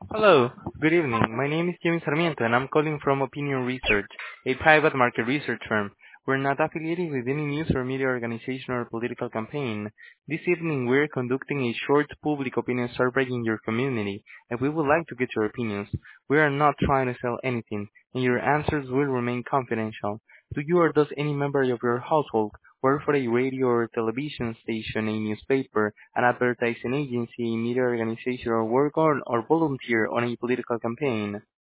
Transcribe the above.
Hello, good evening. My name is Jimmy Sarmiento, and I'm calling from Opinion Research, a private market research firm. We're not affiliated with any news or media organization or political campaign. This evening, we're conducting a short public opinion survey in your community, and we would like to get your opinions. We are not trying to sell anything, and your answers will remain confidential. Do you or does any member of your household work for a radio or television station, a newspaper, an advertising agency, a media organization, or work on or volunteer on a political campaign?